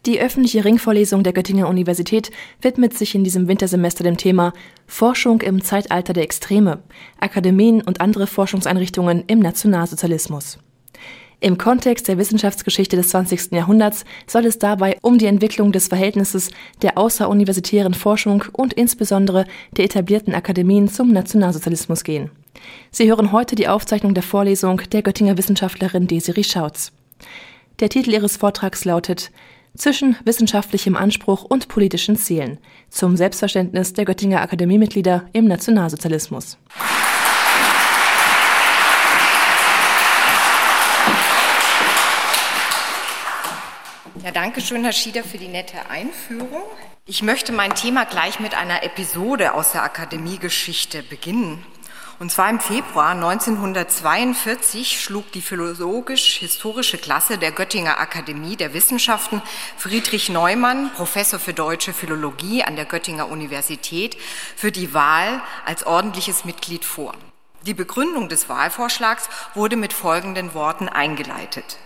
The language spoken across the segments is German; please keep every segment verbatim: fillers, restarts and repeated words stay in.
Die öffentliche Ringvorlesung der Göttinger Universität widmet sich in diesem Wintersemester dem Thema Forschung im Zeitalter der Extreme, Akademien und andere Forschungseinrichtungen im Nationalsozialismus. Im Kontext der Wissenschaftsgeschichte des zwanzigsten Jahrhunderts soll es dabei um die Entwicklung des Verhältnisses der außeruniversitären Forschung und insbesondere der etablierten Akademien zum Nationalsozialismus gehen. Sie hören heute die Aufzeichnung der Vorlesung der Göttinger Wissenschaftlerin Desiree Schautz. Der Titel ihres Vortrags lautet Zwischen wissenschaftlichem Anspruch und politischen Zielen zum Selbstverständnis der Göttinger Akademiemitglieder im Nationalsozialismus. Ja, danke schön, Herr Schieder, für die nette Einführung. Ich möchte mein Thema gleich mit einer Episode aus der Akademiegeschichte beginnen. Und zwar im Februar neunzehnhundertzweiundvierzig schlug die philologisch-historische Klasse der Göttinger Akademie der Wissenschaften Friedrich Neumann, Professor für Deutsche Philologie an der Göttinger Universität, für die Wahl als ordentliches Mitglied vor. Die Begründung des Wahlvorschlags wurde mit folgenden Worten eingeleitet.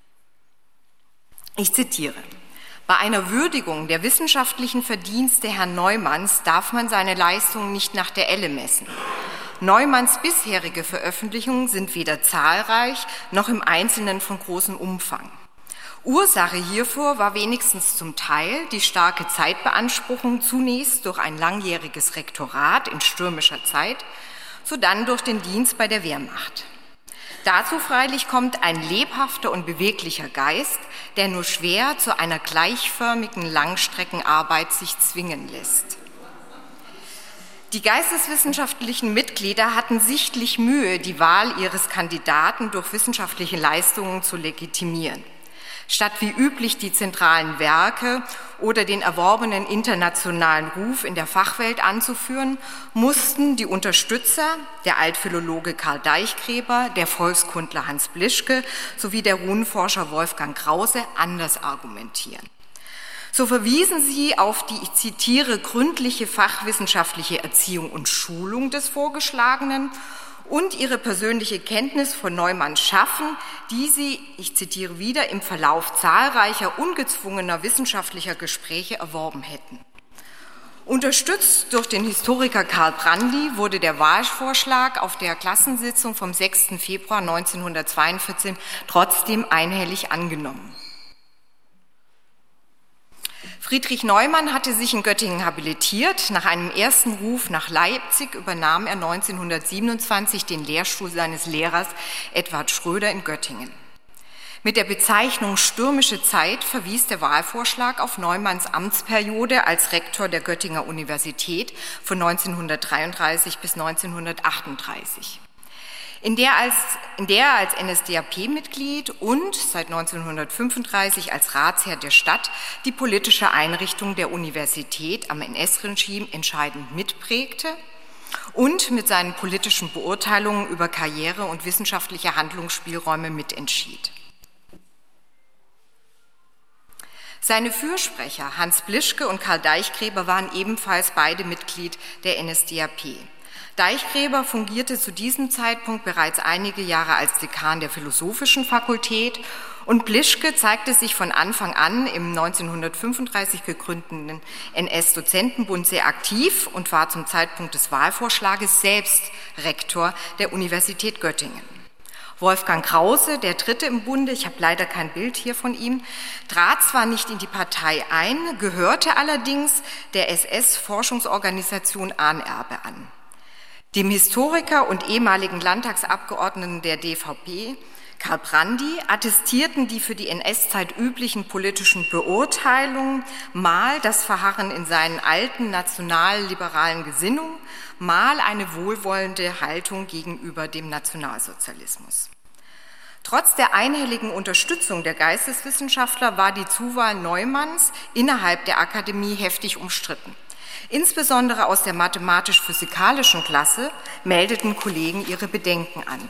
Ich zitiere: Bei einer Würdigung der wissenschaftlichen Verdienste Herrn Neumanns darf man seine Leistungen nicht nach der Elle messen. Neumanns bisherige Veröffentlichungen sind weder zahlreich noch im Einzelnen von großem Umfang. Ursache hierfür war wenigstens zum Teil die starke Zeitbeanspruchung, zunächst durch ein langjähriges Rektorat in stürmischer Zeit, sodann durch den Dienst bei der Wehrmacht. Dazu freilich kommt ein lebhafter und beweglicher Geist, der nur schwer zu einer gleichförmigen Langstreckenarbeit sich zwingen lässt. Die geisteswissenschaftlichen Mitglieder hatten sichtlich Mühe, die Wahl ihres Kandidaten durch wissenschaftliche Leistungen zu legitimieren. Statt wie üblich die zentralen Werke oder den erworbenen internationalen Ruf in der Fachwelt anzuführen, mussten die Unterstützer, der Altphilologe Karl Deichgräber, der Volkskundler Hans Blischke sowie der Runenforscher Wolfgang Krause anders argumentieren. So verwiesen sie auf die, ich zitiere, gründliche fachwissenschaftliche Erziehung und Schulung des Vorgeschlagenen und ihre persönliche Kenntnis von Neumanns Schaffen, die sie, ich zitiere wieder, im Verlauf zahlreicher ungezwungener wissenschaftlicher Gespräche erworben hätten. Unterstützt durch den Historiker Karl Brandly wurde der Wahlvorschlag auf der Klassensitzung vom sechsten Februar neunzehnhundertzweiundvierzig trotzdem einhellig angenommen. Friedrich Neumann hatte sich in Göttingen habilitiert. Nach einem ersten Ruf nach Leipzig übernahm er neunzehnhundertsiebenundzwanzig den Lehrstuhl seines Lehrers Edward Schröder in Göttingen. Mit der Bezeichnung stürmische Zeit verwies der Wahlvorschlag auf Neumanns Amtsperiode als Rektor der Göttinger Universität von neunzehnhundertdreiunddreißig bis neunzehnhundertachtunddreißig. In der, als, in der er als N S D A P-Mitglied und seit neunzehnhundertfünfunddreißig als Ratsherr der Stadt die politische Einrichtung der Universität am N S-Regime entscheidend mitprägte und mit seinen politischen Beurteilungen über Karriere und wissenschaftliche Handlungsspielräume mitentschied. Seine Fürsprecher Hans Blischke und Karl Deichgräber waren ebenfalls beide Mitglied der N S D A P. Deichgräber fungierte zu diesem Zeitpunkt bereits einige Jahre als Dekan der Philosophischen Fakultät und Blischke zeigte sich von Anfang an im neunzehnhundertfünfunddreißig gegründeten N S-Dozentenbund sehr aktiv und war zum Zeitpunkt des Wahlvorschlages selbst Rektor der Universität Göttingen. Wolfgang Krause, der Dritte im Bunde, ich habe leider kein Bild hier von ihm, trat zwar nicht in die Partei ein, gehörte allerdings der S S-Forschungsorganisation Ahnenerbe an. Dem Historiker und ehemaligen Landtagsabgeordneten der D V P, Karl Brandly, attestierten die für die N S-Zeit üblichen politischen Beurteilungen mal das Verharren in seinen alten nationalliberalen Gesinnungen, mal eine wohlwollende Haltung gegenüber dem Nationalsozialismus. Trotz der einhelligen Unterstützung der Geisteswissenschaftler war die Zuwahl Neumanns innerhalb der Akademie heftig umstritten. Insbesondere aus der mathematisch-physikalischen Klasse meldeten Kollegen ihre Bedenken an.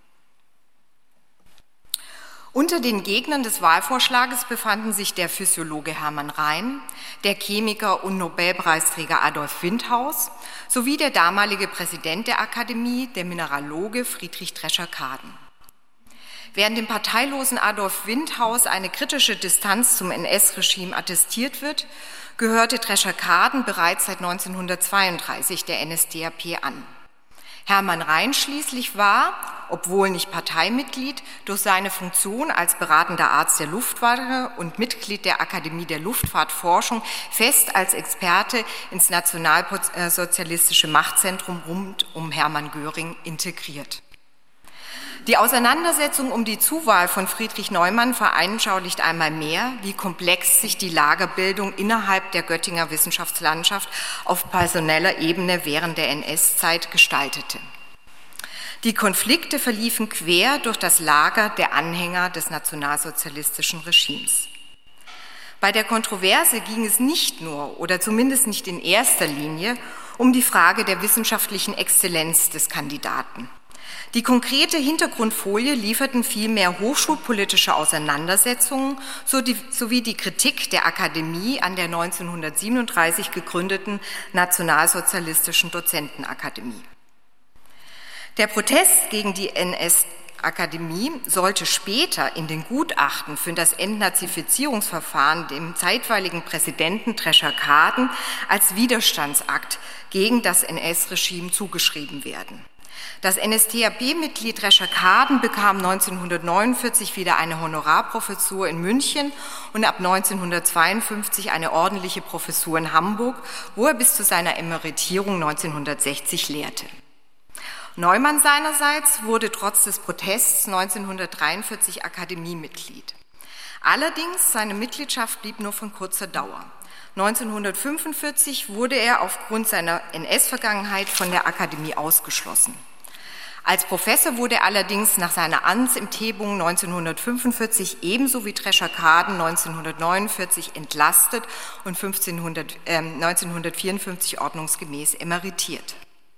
Unter den Gegnern des Wahlvorschlages befanden sich der Physiologe Hermann Rhein, der Chemiker und Nobelpreisträger Adolf Windhaus sowie der damalige Präsident der Akademie, der Mineraloge Friedrich Drescher-Kaden. Während dem parteilosen Adolf Windhaus eine kritische Distanz zum N S-Regime attestiert wird, gehörte Drescher-Karden bereits seit neunzehnhundertzweiunddreißig der N S D A P an. Hermann Rhein schließlich war, obwohl nicht Parteimitglied, durch seine Funktion als beratender Arzt der Luftwaffe und Mitglied der Akademie der Luftfahrtforschung fest als Experte ins nationalsozialistische Machtzentrum rund um Hermann Göring integriert. Die Auseinandersetzung um die Zuwahl von Friedrich Neumann veranschaulicht einmal mehr, wie komplex sich die Lagerbildung innerhalb der Göttinger Wissenschaftslandschaft auf personeller Ebene während der N S-Zeit gestaltete. Die Konflikte verliefen quer durch das Lager der Anhänger des nationalsozialistischen Regimes. Bei der Kontroverse ging es nicht nur, oder zumindest nicht in erster Linie, um die Frage der wissenschaftlichen Exzellenz des Kandidaten. Die konkrete Hintergrundfolie lieferten vielmehr hochschulpolitische Auseinandersetzungen sowie die Kritik der Akademie an der neunzehnhundertsiebenunddreißig gegründeten Nationalsozialistischen Dozentenakademie. Der Protest gegen die N S-Akademie sollte später in den Gutachten für das Entnazifizierungsverfahren dem zeitweiligen Präsidenten Drescher-Karden als Widerstandsakt gegen das N S-Regime zugeschrieben werden. Das N S D A P-Mitglied Drescher-Karden bekam neunzehnhundertneunundvierzig wieder eine Honorarprofessur in München und ab neunzehnhundertzweiundfünfzig eine ordentliche Professur in Hamburg, wo er bis zu seiner Emeritierung neunzehnhundertsechzig lehrte. Neumann seinerseits wurde trotz des Protests neunzehnhundertdreiundvierzig Akademiemitglied. Allerdings, seine Mitgliedschaft blieb nur von kurzer Dauer. neunzehnhundertfünfundvierzig wurde er aufgrund seiner N S-Vergangenheit von der Akademie ausgeschlossen. Als Professor wurde er allerdings nach seiner Amtsenthebung neunzehnhundertfünfundvierzig ebenso wie Drescher-Karden neunzehnhundertneunundvierzig entlastet und fünfzehnhundert, äh, neunzehnhundertvierundfünfzig ordnungsgemäß emeritiert.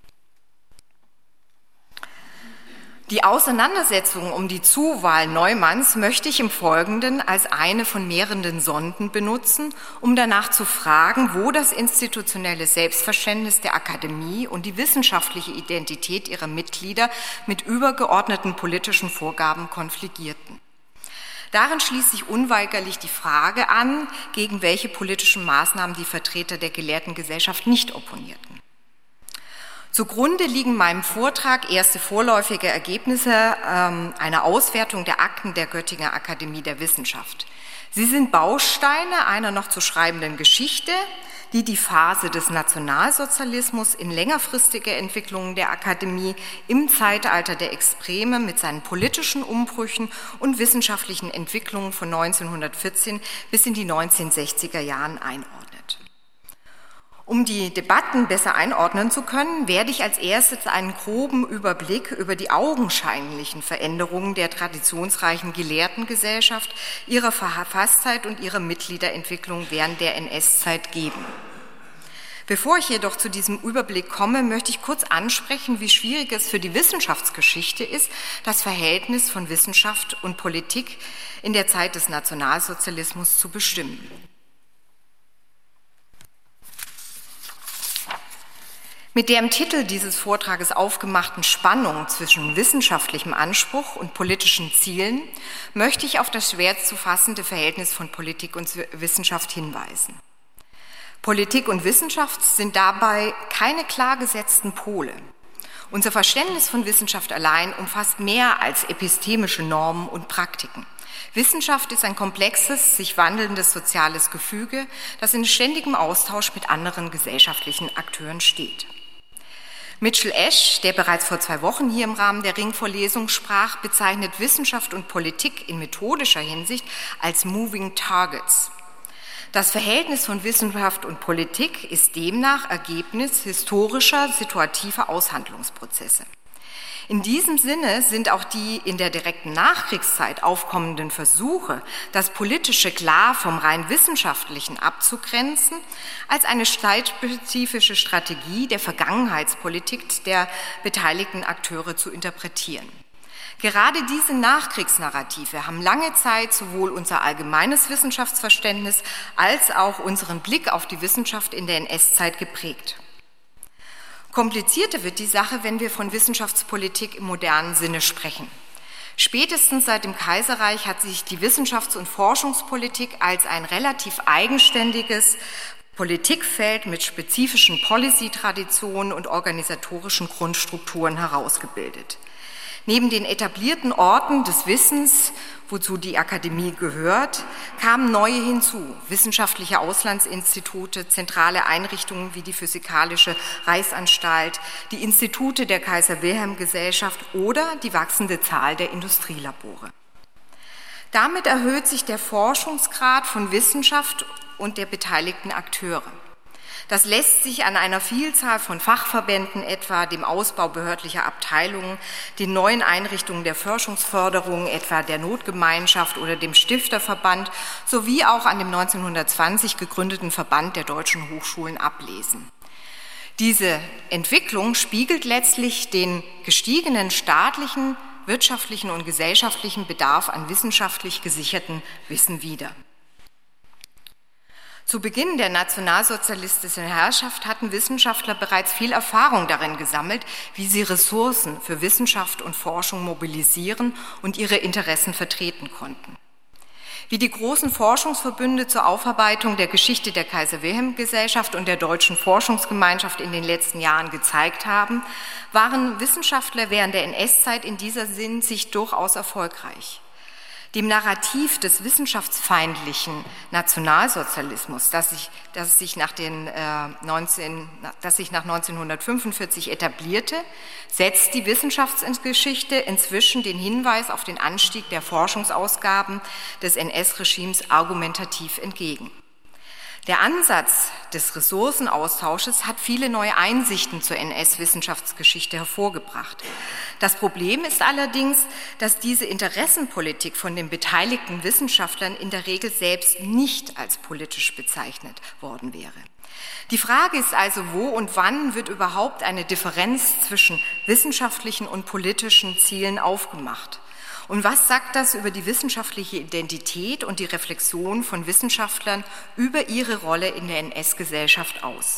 Die Auseinandersetzung um die Zuwahl Neumanns möchte ich im Folgenden als eine von mehreren Sonden benutzen, um danach zu fragen, wo das institutionelle Selbstverständnis der Akademie und die wissenschaftliche Identität ihrer Mitglieder mit übergeordneten politischen Vorgaben konfligierten. Darin schließt sich unweigerlich die Frage an, gegen welche politischen Maßnahmen die Vertreter der gelehrten Gesellschaft nicht opponierten. Zugrunde liegen meinem Vortrag erste vorläufige Ergebnisse ähm, einer Auswertung der Akten der Göttinger Akademie der Wissenschaft. Sie sind Bausteine einer noch zu schreibenden Geschichte, die die Phase des Nationalsozialismus in längerfristige Entwicklungen der Akademie im Zeitalter der Extreme mit seinen politischen Umbrüchen und wissenschaftlichen Entwicklungen von neunzehnhundertvierzehn bis in die neunzehnhundertsechziger Jahren einordnet. Um die Debatten besser einordnen zu können, werde ich als erstes einen groben Überblick über die augenscheinlichen Veränderungen der traditionsreichen Gelehrtengesellschaft, ihrer Verfasstheit und ihrer Mitgliederentwicklung während der N S-Zeit geben. Bevor ich jedoch zu diesem Überblick komme, möchte ich kurz ansprechen, wie schwierig es für die Wissenschaftsgeschichte ist, das Verhältnis von Wissenschaft und Politik in der Zeit des Nationalsozialismus zu bestimmen. Mit der im Titel dieses Vortrages aufgemachten Spannung zwischen wissenschaftlichem Anspruch und politischen Zielen möchte ich auf das schwer zu fassende Verhältnis von Politik und Wissenschaft hinweisen. Politik und Wissenschaft sind dabei keine klar gesetzten Pole. Unser Verständnis von Wissenschaft allein umfasst mehr als epistemische Normen und Praktiken. Wissenschaft ist ein komplexes, sich wandelndes soziales Gefüge, das in ständigem Austausch mit anderen gesellschaftlichen Akteuren steht. Mitchell Ash, der bereits vor zwei Wochen hier im Rahmen der Ringvorlesung sprach, bezeichnet Wissenschaft und Politik in methodischer Hinsicht als Moving Targets. Das Verhältnis von Wissenschaft und Politik ist demnach Ergebnis historischer, situativer Aushandlungsprozesse. In diesem Sinne sind auch die in der direkten Nachkriegszeit aufkommenden Versuche, das Politische klar vom rein Wissenschaftlichen abzugrenzen, als eine zeitspezifische Strategie der Vergangenheitspolitik der beteiligten Akteure zu interpretieren. Gerade diese Nachkriegsnarrative haben lange Zeit sowohl unser allgemeines Wissenschaftsverständnis als auch unseren Blick auf die Wissenschaft in der N S-Zeit geprägt. Komplizierter wird die Sache, wenn wir von Wissenschaftspolitik im modernen Sinne sprechen. Spätestens seit dem Kaiserreich hat sich die Wissenschafts- und Forschungspolitik als ein relativ eigenständiges Politikfeld mit spezifischen Policy-Traditionen und organisatorischen Grundstrukturen herausgebildet. Neben den etablierten Orten des Wissens, wozu die Akademie gehört, kamen neue hinzu, wissenschaftliche Auslandsinstitute, zentrale Einrichtungen wie die Physikalische Reichsanstalt, die Institute der Kaiser-Wilhelm-Gesellschaft oder die wachsende Zahl der Industrielabore. Damit erhöht sich der Forschungsgrad von Wissenschaft und der beteiligten Akteure. Das lässt sich an einer Vielzahl von Fachverbänden, etwa dem Ausbau behördlicher Abteilungen, den neuen Einrichtungen der Forschungsförderung, etwa der Notgemeinschaft oder dem Stifterverband, sowie auch an dem neunzehnhundertzwanzig gegründeten Verband der deutschen Hochschulen ablesen. Diese Entwicklung spiegelt letztlich den gestiegenen staatlichen, wirtschaftlichen und gesellschaftlichen Bedarf an wissenschaftlich gesichertem Wissen wider. Zu Beginn der nationalsozialistischen Herrschaft hatten Wissenschaftler bereits viel Erfahrung darin gesammelt, wie sie Ressourcen für Wissenschaft und Forschung mobilisieren und ihre Interessen vertreten konnten. Wie die großen Forschungsverbünde zur Aufarbeitung der Geschichte der Kaiser-Wilhelm-Gesellschaft und der Deutschen Forschungsgemeinschaft in den letzten Jahren gezeigt haben, waren Wissenschaftler während der N S-Zeit in dieser Hinsicht durchaus erfolgreich. Dem Narrativ des wissenschaftsfeindlichen Nationalsozialismus, das sich, das sich, nach, den, äh, neunzehn, das sich nach neunzehnhundertfünfundvierzig etablierte, setzt die Wissenschaftsgeschichte inzwischen den Hinweis auf den Anstieg der Forschungsausgaben des N S-Regimes argumentativ entgegen. Der Ansatz des Ressourcenaustausches hat viele neue Einsichten zur N S-Wissenschaftsgeschichte hervorgebracht. Das Problem ist allerdings, dass diese Interessenpolitik von den beteiligten Wissenschaftlern in der Regel selbst nicht als politisch bezeichnet worden wäre. Die Frage ist also, wo und wann wird überhaupt eine Differenz zwischen wissenschaftlichen und politischen Zielen aufgemacht? Und was sagt das über die wissenschaftliche Identität und die Reflexion von Wissenschaftlern über ihre Rolle in der N S-Gesellschaft aus?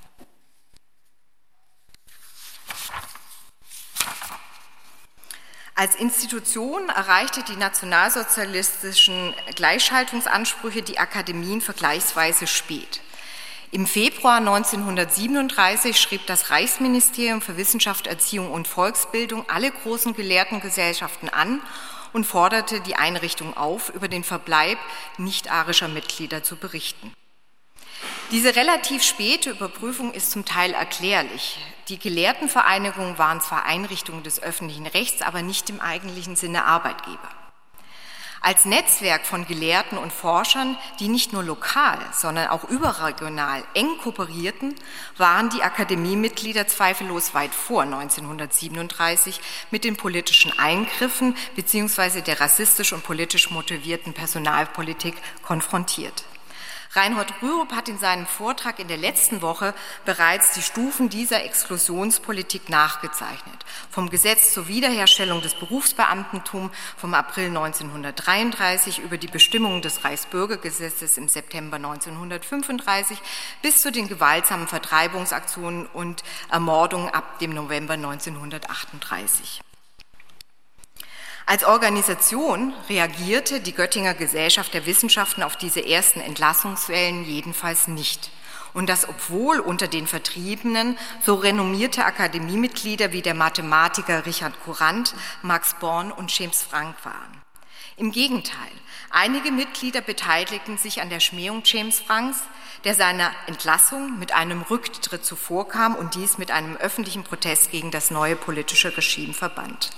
Als Institution erreichte die nationalsozialistischen Gleichschaltungsansprüche die Akademien vergleichsweise spät. Im Februar neunzehnhundertsiebenunddreißig schrieb das Reichsministerium für Wissenschaft, Erziehung und Volksbildung alle großen Gelehrtengesellschaften an und forderte die Einrichtung auf, über den Verbleib nicht-arischer Mitglieder zu berichten. Diese relativ späte Überprüfung ist zum Teil erklärlich. Die Gelehrtenvereinigungen waren zwar Einrichtungen des öffentlichen Rechts, aber nicht im eigentlichen Sinne Arbeitgeber. Als Netzwerk von Gelehrten und Forschern, die nicht nur lokal, sondern auch überregional eng kooperierten, waren die Akademiemitglieder zweifellos weit vor neunzehnhundertsiebenunddreißig mit den politischen Eingriffen bzw. der rassistisch und politisch motivierten Personalpolitik konfrontiert. Reinhold Rürup hat in seinem Vortrag in der letzten Woche bereits die Stufen dieser Exklusionspolitik nachgezeichnet. Vom Gesetz zur Wiederherstellung des Berufsbeamtentums vom April neunzehnhundertdreiunddreißig über die Bestimmungen des Reichsbürgergesetzes im September neunzehnhundertfünfunddreißig bis zu den gewaltsamen Vertreibungsaktionen und Ermordungen ab dem November neunzehnhundertachtunddreißig. Als Organisation reagierte die Göttinger Gesellschaft der Wissenschaften auf diese ersten Entlassungswellen jedenfalls nicht. Und das obwohl unter den Vertriebenen so renommierte Akademiemitglieder wie der Mathematiker Richard Courant, Max Born und James Franck waren. Im Gegenteil, einige Mitglieder beteiligten sich an der Schmähung James Francks, der seiner Entlassung mit einem Rücktritt zuvorkam und dies mit einem öffentlichen Protest gegen das neue politische Regime verband.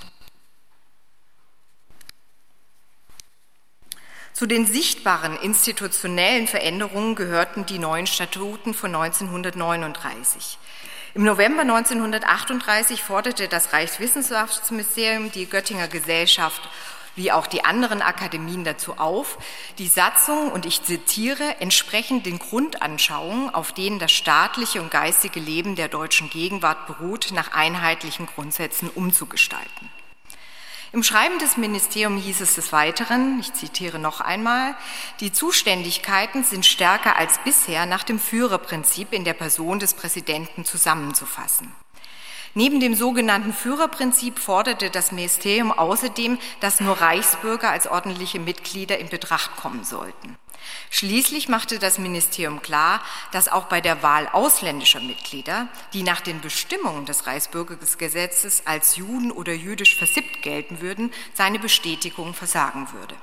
Zu den sichtbaren institutionellen Veränderungen gehörten die neuen Statuten von neunzehnhundertneununddreißig. Im November neunzehnhundertachtunddreißig forderte das Reichswissenschaftsministerium die Göttinger Gesellschaft wie auch die anderen Akademien dazu auf, die Satzung, und ich zitiere, entsprechend den Grundanschauungen, auf denen das staatliche und geistige Leben der deutschen Gegenwart beruht, nach einheitlichen Grundsätzen umzugestalten. Im Schreiben des Ministeriums hieß es des Weiteren, ich zitiere noch einmal, die Zuständigkeiten sind stärker als bisher nach dem Führerprinzip in der Person des Präsidenten zusammenzufassen. Neben dem sogenannten Führerprinzip forderte das Ministerium außerdem, dass nur Reichsbürger als ordentliche Mitglieder in Betracht kommen sollten. Schließlich machte das Ministerium klar, dass auch bei der Wahl ausländischer Mitglieder, die nach den Bestimmungen des Reichsbürgergesetzes als Juden oder jüdisch versippt gelten würden, seine Bestätigung versagen würde.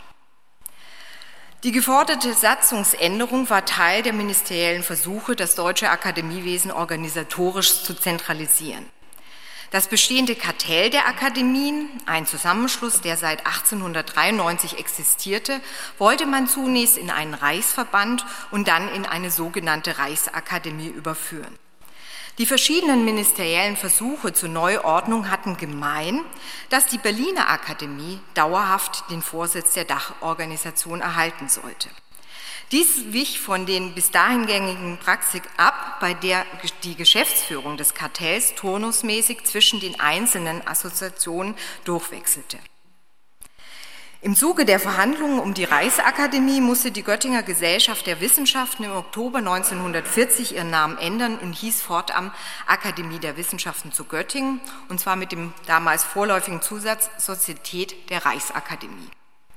Die geforderte Satzungsänderung war Teil der ministeriellen Versuche, das deutsche Akademiewesen organisatorisch zu zentralisieren. Das bestehende Kartell der Akademien, ein Zusammenschluss, der seit achtzehnhundertdreiundneunzig existierte, wollte man zunächst in einen Reichsverband und dann in eine sogenannte Reichsakademie überführen. Die verschiedenen ministeriellen Versuche zur Neuordnung hatten gemein, dass die Berliner Akademie dauerhaft den Vorsitz der Dachorganisation erhalten sollte. Dies wich von den bis dahin gängigen Praxis ab, bei der die Geschäftsführung des Kartells turnusmäßig zwischen den einzelnen Assoziationen durchwechselte. Im Zuge der Verhandlungen um die Reichsakademie musste die Göttinger Gesellschaft der Wissenschaften im Oktober neunzehnhundertvierzig ihren Namen ändern und hieß fortan Akademie der Wissenschaften zu Göttingen, und zwar mit dem damals vorläufigen Zusatz Sozietät der Reichsakademie.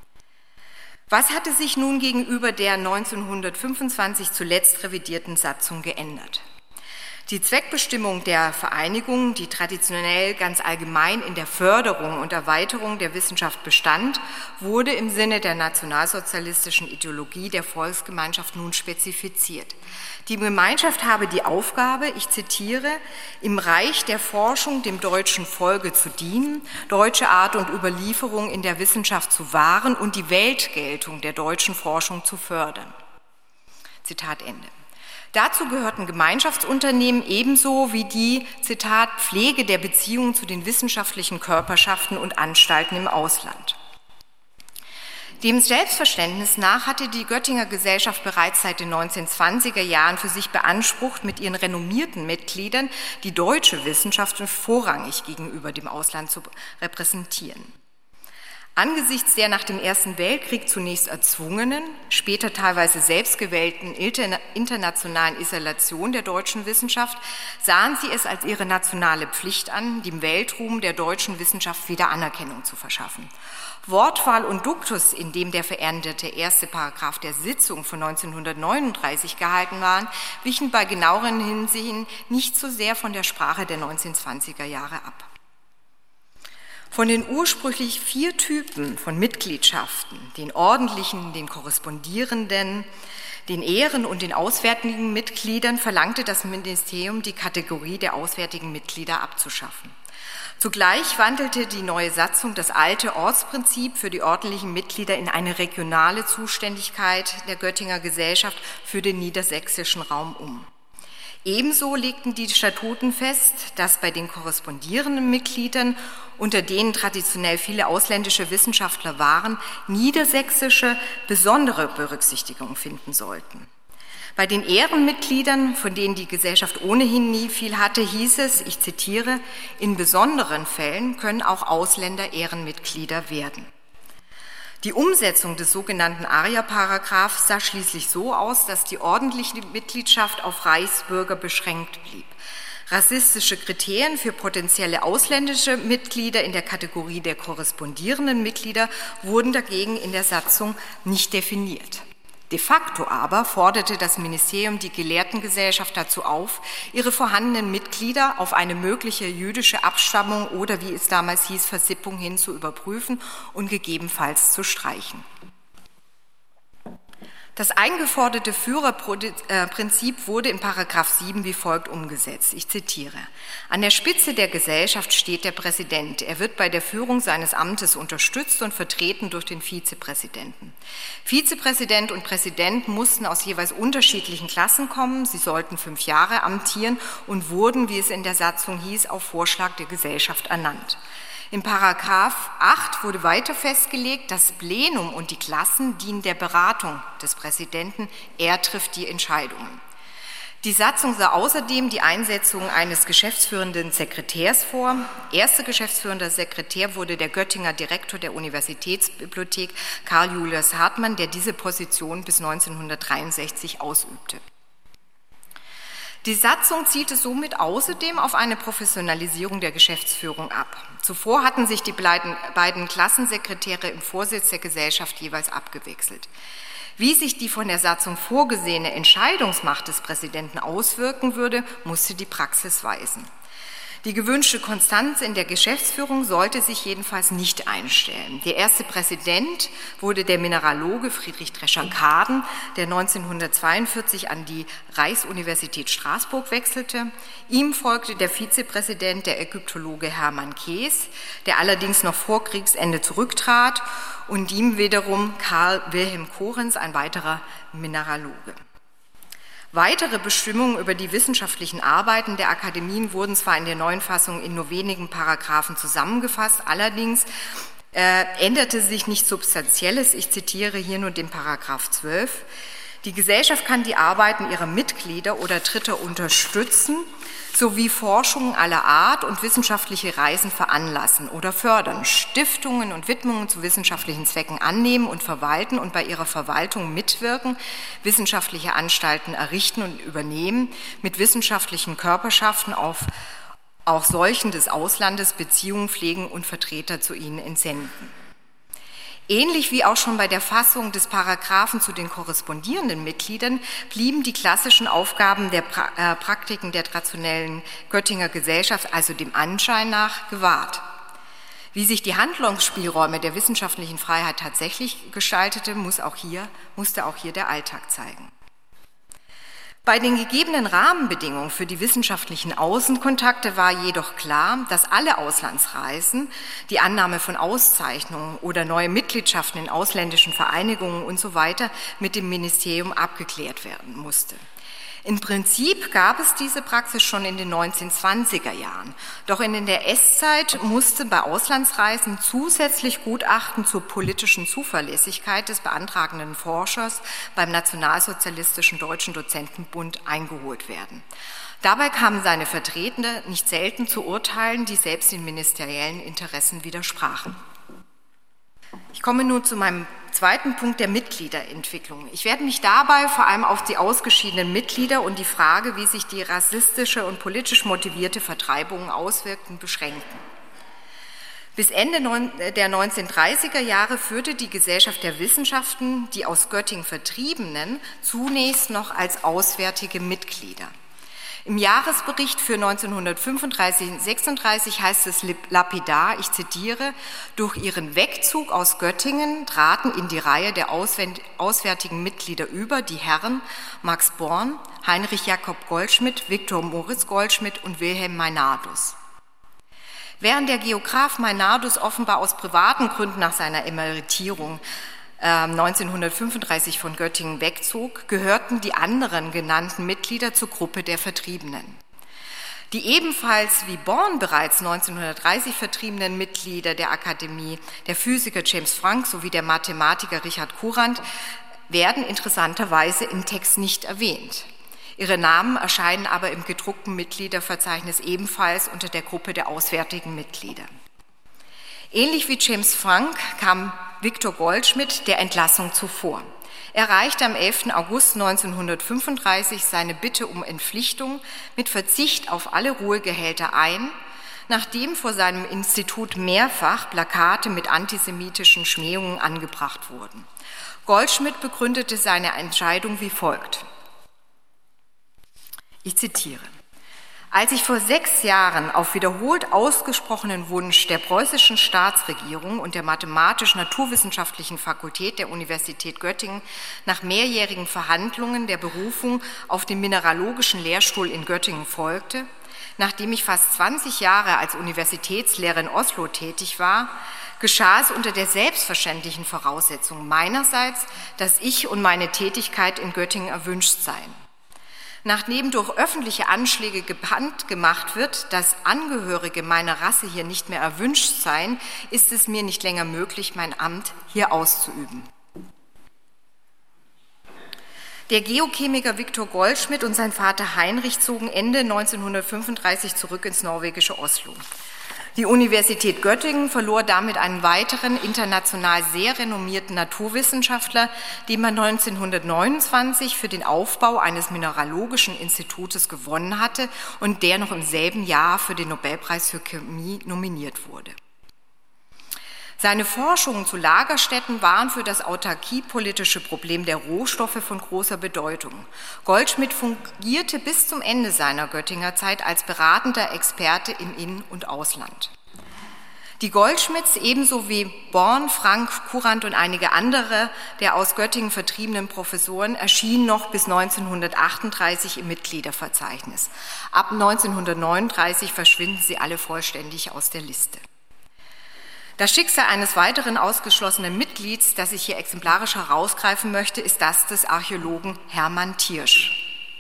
Was hatte sich nun gegenüber der neunzehnhundertfünfundzwanzig zuletzt revidierten Satzung geändert? Die Zweckbestimmung der Vereinigung, die traditionell ganz allgemein in der Förderung und Erweiterung der Wissenschaft bestand, wurde im Sinne der nationalsozialistischen Ideologie der Volksgemeinschaft nun spezifiziert. Die Gemeinschaft habe die Aufgabe, ich zitiere, im Reich der Forschung dem deutschen Volke zu dienen, deutsche Art und Überlieferung in der Wissenschaft zu wahren und die Weltgeltung der deutschen Forschung zu fördern. Zitat Ende. Dazu gehörten Gemeinschaftsunternehmen ebenso wie die, Zitat, Pflege der Beziehungen zu den wissenschaftlichen Körperschaften und Anstalten im Ausland. Dem Selbstverständnis nach hatte die Göttinger Gesellschaft bereits seit den neunzehnhundertzwanziger Jahren für sich beansprucht, mit ihren renommierten Mitgliedern die deutsche Wissenschaft vorrangig gegenüber dem Ausland zu repräsentieren. Angesichts der nach dem Ersten Weltkrieg zunächst erzwungenen, später teilweise selbstgewählten internationalen Isolation der deutschen Wissenschaft sahen sie es als ihre nationale Pflicht an, dem Weltruhm der deutschen Wissenschaft wieder Anerkennung zu verschaffen. Wortwahl und Duktus, in dem der veränderte erste Paragraph der Sitzung von neunzehnhundertneununddreißig gehalten waren, wichen bei genaueren Hinsehen nicht so sehr von der Sprache der neunzehnhundertzwanziger Jahre ab. Von den ursprünglich vier Typen von Mitgliedschaften, den ordentlichen, den korrespondierenden, den Ehren- und den auswärtigen Mitgliedern, verlangte das Ministerium, die Kategorie der auswärtigen Mitglieder abzuschaffen. Zugleich wandelte die neue Satzung das alte Ortsprinzip für die ordentlichen Mitglieder in eine regionale Zuständigkeit der Göttinger Gesellschaft für den niedersächsischen Raum um. Ebenso legten die Statuten fest, dass bei den korrespondierenden Mitgliedern, unter denen traditionell viele ausländische Wissenschaftler waren, niedersächsische besondere Berücksichtigung finden sollten. Bei den Ehrenmitgliedern, von denen die Gesellschaft ohnehin nie viel hatte, hieß es, ich zitiere, in besonderen Fällen können auch Ausländer Ehrenmitglieder werden. Die Umsetzung des sogenannten Aria-Paragraphs sah schließlich so aus, dass die ordentliche Mitgliedschaft auf Reichsbürger beschränkt blieb. Rassistische Kriterien für potenzielle ausländische Mitglieder in der Kategorie der korrespondierenden Mitglieder wurden dagegen in der Satzung nicht definiert. De facto aber forderte das Ministerium die Gelehrtengesellschaft dazu auf, ihre vorhandenen Mitglieder auf eine mögliche jüdische Abstammung oder, wie es damals hieß, Versippung hin zu überprüfen und gegebenenfalls zu streichen. Das eingeforderte Führerprinzip wurde in Paragraph sieben wie folgt umgesetzt. Ich zitiere. An der Spitze der Gesellschaft steht der Präsident. Er wird bei der Führung seines Amtes unterstützt und vertreten durch den Vizepräsidenten. Vizepräsident und Präsident mussten aus jeweils unterschiedlichen Klassen kommen. Sie sollten fünf Jahre amtieren und wurden, wie es in der Satzung hieß, auf Vorschlag der Gesellschaft ernannt. Im Paragraph acht wurde weiter festgelegt, das Plenum und die Klassen dienen der Beratung des Präsidenten, er trifft die Entscheidungen. Die Satzung sah außerdem die Einsetzung eines geschäftsführenden Sekretärs vor. Erster geschäftsführender Sekretär wurde der Göttinger Direktor der Universitätsbibliothek Karl Julius Hartmann, der diese Position bis neunzehnhundertdreiundsechzig ausübte. Die Satzung zielte somit außerdem auf eine Professionalisierung der Geschäftsführung ab. Zuvor hatten sich die beiden, beiden Klassensekretäre im Vorsitz der Gesellschaft jeweils abgewechselt. Wie sich die von der Satzung vorgesehene Entscheidungsmacht des Präsidenten auswirken würde, musste die Praxis weisen. Die gewünschte Konstanz in der Geschäftsführung sollte sich jedenfalls nicht einstellen. Der erste Präsident wurde der Mineraloge Friedrich Drescher-Kaden, der neunzehnhundertzweiundvierzig an die Reichsuniversität Straßburg wechselte. Ihm folgte der Vizepräsident, der Ägyptologe Hermann Kees, der allerdings noch vor Kriegsende zurücktrat, und ihm wiederum Karl Wilhelm Korenz, ein weiterer Mineraloge. Weitere Bestimmungen über die wissenschaftlichen Arbeiten der Akademien wurden zwar in der neuen Fassung in nur wenigen Paragraphen zusammengefasst, allerdings äh, änderte sich nichts Substanzielles. Ich zitiere hier nur den Paragraph zwölf. Die Gesellschaft kann die Arbeiten ihrer Mitglieder oder Dritter unterstützen, sowie Forschungen aller Art und wissenschaftliche Reisen veranlassen oder fördern, Stiftungen und Widmungen zu wissenschaftlichen Zwecken annehmen und verwalten und bei ihrer Verwaltung mitwirken, wissenschaftliche Anstalten errichten und übernehmen, mit wissenschaftlichen Körperschaften auf auch solchen des Auslandes Beziehungen pflegen und Vertreter zu ihnen entsenden. Ähnlich wie auch schon bei der Fassung des Paragraphen zu den korrespondierenden Mitgliedern blieben die klassischen Aufgaben der pra äh, Praktiken der traditionellen Göttinger Gesellschaft, also dem Anschein nach, gewahrt. Wie sich die Handlungsspielräume der wissenschaftlichen Freiheit tatsächlich gestaltete, muss auch hier, musste auch hier der Alltag zeigen. Bei den gegebenen Rahmenbedingungen für die wissenschaftlichen Außenkontakte war jedoch klar, dass alle Auslandsreisen, die Annahme von Auszeichnungen oder neue Mitgliedschaften in ausländischen Vereinigungen und so weiter mit dem Ministerium abgeklärt werden musste. Im Prinzip gab es diese Praxis schon in den neunzehnhundertzwanziger Jahren. Doch in der S S-Zeit musste bei Auslandsreisen zusätzlich Gutachten zur politischen Zuverlässigkeit des beantragenden Forschers beim Nationalsozialistischen Deutschen Dozentenbund eingeholt werden. Dabei kamen seine Vertretende nicht selten zu Urteilen, die selbst den ministeriellen Interessen widersprachen. Ich komme nun zu meinem zweiten Punkt der Mitgliederentwicklung. Ich werde mich dabei vor allem auf die ausgeschiedenen Mitglieder und die Frage, wie sich die rassistische und politisch motivierte Vertreibung auswirkten, beschränken. Bis Ende der neunzehnhundertdreißiger Jahre führte die Gesellschaft der Wissenschaften die aus Göttingen Vertriebenen zunächst noch als auswärtige Mitglieder. Im Jahresbericht für neunzehnhundertfünfunddreißig sechsunddreißig heißt es lapidar, ich zitiere, durch ihren Wegzug aus Göttingen traten in die Reihe der auswärtigen Mitglieder über die Herren Max Born, Heinrich Jakob Goldschmidt, Viktor Moritz Goldschmidt und Wilhelm Meinardus. Während der Geograph Meinardus offenbar aus privaten Gründen nach seiner Emeritierung neunzehnhundertfünfunddreißig von Göttingen wegzog, gehörten die anderen genannten Mitglieder zur Gruppe der Vertriebenen. Die ebenfalls wie Born bereits neunzehnhundertdreißig vertriebenen Mitglieder der Akademie, der Physiker James Franck sowie der Mathematiker Richard Courant, werden interessanterweise im Text nicht erwähnt. Ihre Namen erscheinen aber im gedruckten Mitgliederverzeichnis ebenfalls unter der Gruppe der auswärtigen Mitglieder. Ähnlich wie James Franck kam Viktor Goldschmidt der Entlassung zuvor. Er reichte am elften August neunzehnhundertfünfunddreißig seine Bitte um Entpflichtung mit Verzicht auf alle Ruhegehälter ein, nachdem vor seinem Institut mehrfach Plakate mit antisemitischen Schmähungen angebracht wurden. Goldschmidt begründete seine Entscheidung wie folgt. Ich zitiere. Als ich vor sechs Jahren auf wiederholt ausgesprochenen Wunsch der preußischen Staatsregierung und der Mathematisch-Naturwissenschaftlichen Fakultät der Universität Göttingen nach mehrjährigen Verhandlungen der Berufung auf den mineralogischen Lehrstuhl in Göttingen folgte, nachdem ich fast zwanzig Jahre als Universitätslehrer in Oslo tätig war, geschah es unter der selbstverständlichen Voraussetzung meinerseits, dass ich und meine Tätigkeit in Göttingen erwünscht seien. Nachdem durch öffentliche Anschläge bekannt gemacht wird, dass Angehörige meiner Rasse hier nicht mehr erwünscht seien, ist es mir nicht länger möglich, mein Amt hier auszuüben. Der Geochemiker Viktor Goldschmidt und sein Vater Heinrich zogen Ende neunzehnhundertfünfunddreißig zurück ins norwegische Oslo. Die Universität Göttingen verlor damit einen weiteren international sehr renommierten Naturwissenschaftler, den man neunzehnhundertneunundzwanzig für den Aufbau eines mineralogischen Institutes gewonnen hatte und der noch im selben Jahr für den Nobelpreis für Chemie nominiert wurde. Seine Forschungen zu Lagerstätten waren für das autarkiepolitische Problem der Rohstoffe von großer Bedeutung. Goldschmidt fungierte bis zum Ende seiner Göttinger Zeit als beratender Experte im In- und Ausland. Die Goldschmidts ebenso wie Born, Frank, Courant und einige andere der aus Göttingen vertriebenen Professoren erschienen noch bis neunzehnhundertachtunddreißig im Mitgliederverzeichnis. Ab neunzehnhundertneununddreißig verschwinden sie alle vollständig aus der Liste. Das Schicksal eines weiteren ausgeschlossenen Mitglieds, das ich hier exemplarisch herausgreifen möchte, ist das des Archäologen Hermann Thiersch.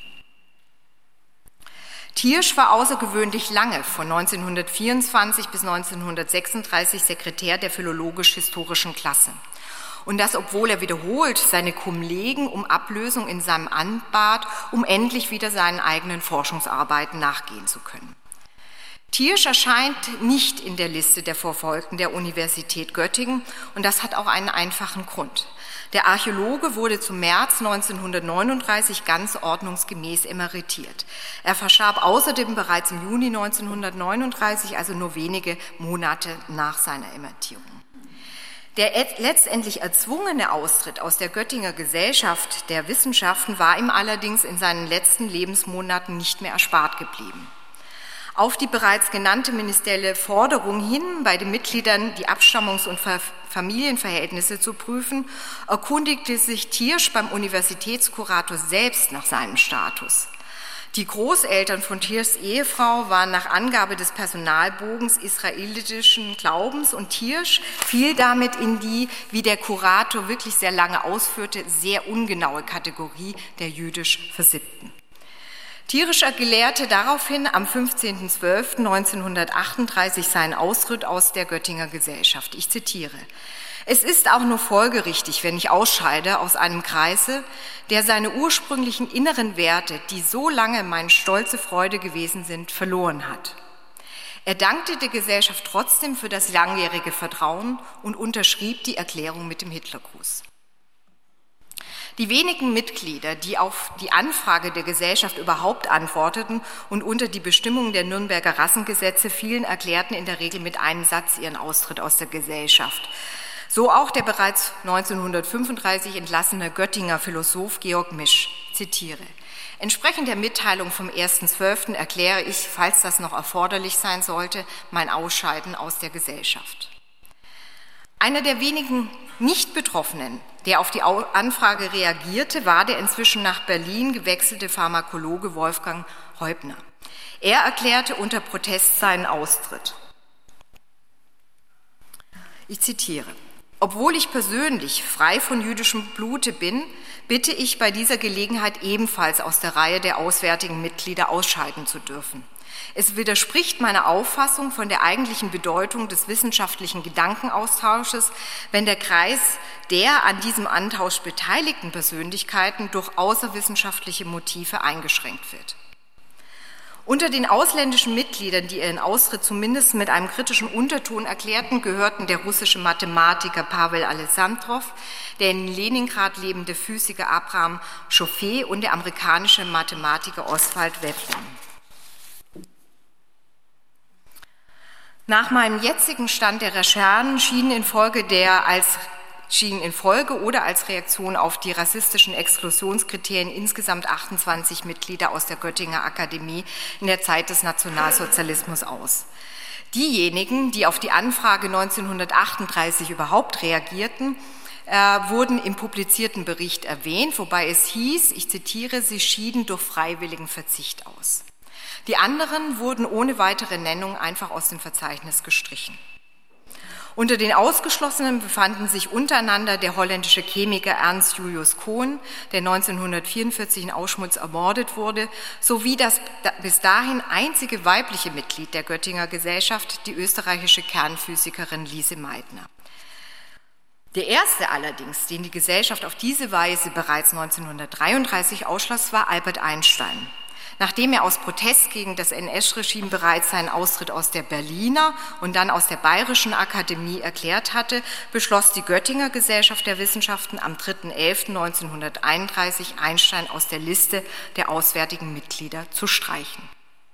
Thiersch war außergewöhnlich lange, von neunzehnhundertvierundzwanzig bis neunzehnhundertsechsunddreißig, Sekretär der philologisch-historischen Klasse. Und das, obwohl er wiederholt seine Kollegen um Ablösung in seinem Amt bat, um endlich wieder seinen eigenen Forschungsarbeiten nachgehen zu können. Thiersch erscheint nicht in der Liste der Verfolgten der Universität Göttingen und das hat auch einen einfachen Grund. Der Archäologe wurde zum März neunzehnhundertneununddreißig ganz ordnungsgemäß emeritiert. Er verstarb außerdem bereits im Juni neunzehnhundertneununddreißig, also nur wenige Monate nach seiner Emeritierung. Der letztendlich erzwungene Austritt aus der Göttinger Gesellschaft der Wissenschaften war ihm allerdings in seinen letzten Lebensmonaten nicht mehr erspart geblieben. Auf die bereits genannte ministerielle Forderung hin, bei den Mitgliedern die Abstammungs- und Familienverhältnisse zu prüfen, erkundigte sich Thiersch beim Universitätskurator selbst nach seinem Status. Die Großeltern von Thierschs Ehefrau waren nach Angabe des Personalbogens israelitischen Glaubens und Thiersch fiel damit in die, wie der Kurator wirklich sehr lange ausführte, sehr ungenaue Kategorie der jüdisch Versippten. Thiersch erklärte daraufhin am fünfzehnten zwölften neunzehnhundertachtunddreißig seinen Austritt aus der Göttinger Gesellschaft. Ich zitiere: Es ist auch nur folgerichtig, wenn ich ausscheide aus einem Kreise, der seine ursprünglichen inneren Werte, die so lange meine stolze Freude gewesen sind, verloren hat. Er dankte der Gesellschaft trotzdem für das langjährige Vertrauen und unterschrieb die Erklärung mit dem Hitlergruß. Die wenigen Mitglieder, die auf die Anfrage der Gesellschaft überhaupt antworteten und unter die Bestimmungen der Nürnberger Rassengesetze fielen, erklärten in der Regel mit einem Satz ihren Austritt aus der Gesellschaft. So auch der bereits neunzehnhundertfünfunddreißig entlassene Göttinger Philosoph Georg Misch. Zitiere: Entsprechend der Mitteilung vom ersten zwölften erkläre ich, falls das noch erforderlich sein sollte, mein Ausscheiden aus der Gesellschaft. Einer der wenigen Nicht-Betroffenen, der auf die Anfrage reagierte, war der inzwischen nach Berlin gewechselte Pharmakologe Wolfgang Heubner. Er erklärte unter Protest seinen Austritt. Ich zitiere: Obwohl ich persönlich frei von jüdischem Blute bin, bitte ich bei dieser Gelegenheit ebenfalls aus der Reihe der auswärtigen Mitglieder ausscheiden zu dürfen. Es widerspricht meiner Auffassung von der eigentlichen Bedeutung des wissenschaftlichen Gedankenaustausches, wenn der Kreis der an diesem Antausch beteiligten Persönlichkeiten durch außerwissenschaftliche Motive eingeschränkt wird. Unter den ausländischen Mitgliedern, die ihren Austritt zumindest mit einem kritischen Unterton erklärten, gehörten der russische Mathematiker Pawel Alexandrow, der in Leningrad lebende Physiker Abraham Chauffet und der amerikanische Mathematiker Oswald Veblen. Nach meinem jetzigen Stand der Recherchen schienen infolge der als schienen in Folge oder als Reaktion auf die rassistischen Exklusionskriterien insgesamt achtundzwanzig Mitglieder aus der Göttinger Akademie in der Zeit des Nationalsozialismus aus. Diejenigen, die auf die Anfrage neunzehnhundertachtunddreißig überhaupt reagierten, äh, wurden im publizierten Bericht erwähnt, wobei es hieß, ich zitiere, sie schieden durch freiwilligen Verzicht aus. Die anderen wurden ohne weitere Nennung einfach aus dem Verzeichnis gestrichen. Unter den Ausgeschlossenen befanden sich untereinander der holländische Chemiker Ernst Julius Kohn, der neunzehnhundertvierundvierzig in Auschwitz ermordet wurde, sowie das bis dahin einzige weibliche Mitglied der Göttinger Gesellschaft, die österreichische Kernphysikerin Lise Meitner. Der erste allerdings, den die Gesellschaft auf diese Weise bereits neunzehnhundertdreiunddreißig ausschloss, war Albert Einstein. Nachdem er aus Protest gegen das N S-Regime bereits seinen Austritt aus der Berliner und dann aus der Bayerischen Akademie erklärt hatte, beschloss die Göttinger Gesellschaft der Wissenschaften am dritter elfter neunzehnhunderteinunddreißig, Einstein aus der Liste der auswärtigen Mitglieder zu streichen.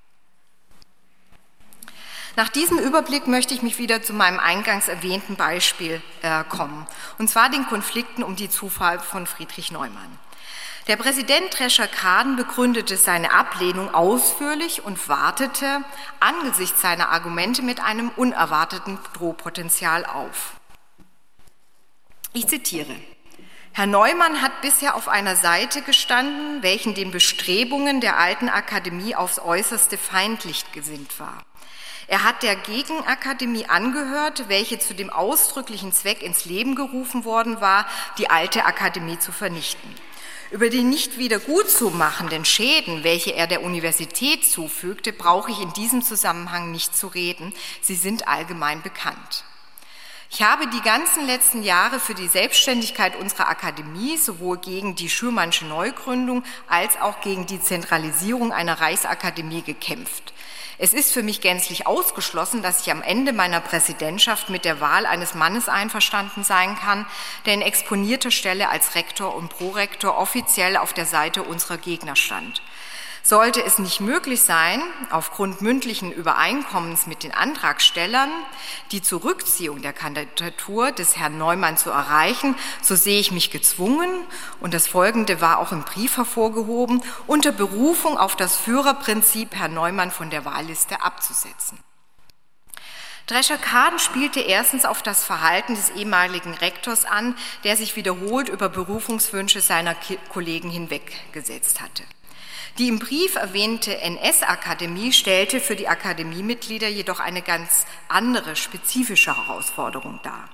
Nach diesem Überblick möchte ich mich wieder zu meinem eingangs erwähnten Beispiel äh, kommen, und zwar den Konflikten um die Zuwahl von Friedrich Neumann. Der Präsident Drescher-Kahn begründete seine Ablehnung ausführlich und wartete angesichts seiner Argumente mit einem unerwarteten Drohpotenzial auf. Ich zitiere: Herr Neumann hat bisher auf einer Seite gestanden, welchen den Bestrebungen der alten Akademie aufs Äußerste feindlich gesinnt war. Er hat der Gegenakademie angehört, welche zu dem ausdrücklichen Zweck ins Leben gerufen worden war, die alte Akademie zu vernichten. Über die nicht wieder gutzumachenden Schäden, welche er der Universität zufügte, brauche ich in diesem Zusammenhang nicht zu reden. Sie sind allgemein bekannt. Ich habe die ganzen letzten Jahre für die Selbstständigkeit unserer Akademie sowohl gegen die Schürmannsche Neugründung als auch gegen die Zentralisierung einer Reichsakademie gekämpft. Es ist für mich gänzlich ausgeschlossen, dass ich am Ende meiner Präsidentschaft mit der Wahl eines Mannes einverstanden sein kann, der in exponierter Stelle als Rektor und Prorektor offiziell auf der Seite unserer Gegner stand. Sollte es nicht möglich sein, aufgrund mündlichen Übereinkommens mit den Antragstellern die Zurückziehung der Kandidatur des Herrn Neumann zu erreichen, so sehe ich mich gezwungen, und das Folgende war auch im Brief hervorgehoben, unter Berufung auf das Führerprinzip Herrn Neumann von der Wahlliste abzusetzen. Drescher-Kahn spielte erstens auf das Verhalten des ehemaligen Rektors an, der sich wiederholt über Berufungswünsche seiner Kollegen hinweggesetzt hatte. Die im Brief erwähnte N S-Akademie stellte für die Akademiemitglieder jedoch eine ganz andere, spezifische Herausforderung dar.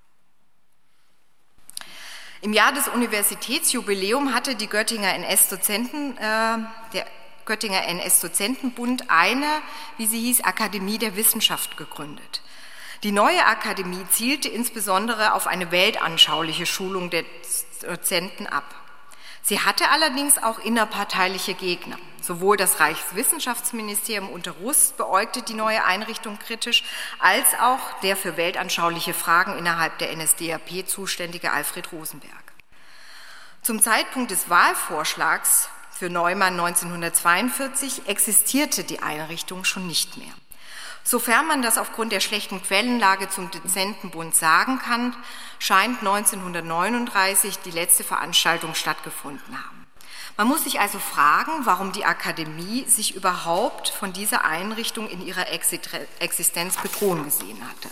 Im Jahr des Universitätsjubiläums hatte die Göttinger N S-Dozenten, äh, der Göttinger N S-Dozentenbund eine, wie sie hieß, Akademie der Wissenschaft gegründet. Die neue Akademie zielte insbesondere auf eine weltanschauliche Schulung der Dozenten ab. Sie hatte allerdings auch innerparteiliche Gegner. Sowohl das Reichswissenschaftsministerium unter Rust beäugte die neue Einrichtung kritisch, als auch der für weltanschauliche Fragen innerhalb der N S D A P zuständige Alfred Rosenberg. Zum Zeitpunkt des Wahlvorschlags für Neumann neunzehnhundertzweiundvierzig existierte die Einrichtung schon nicht mehr. Sofern man das aufgrund der schlechten Quellenlage zum Dozentenbund sagen kann, scheint neunzehnhundertneununddreißig die letzte Veranstaltung stattgefunden haben. Man muss sich also fragen, warum die Akademie sich überhaupt von dieser Einrichtung in ihrer Existenz bedroht gesehen hatte.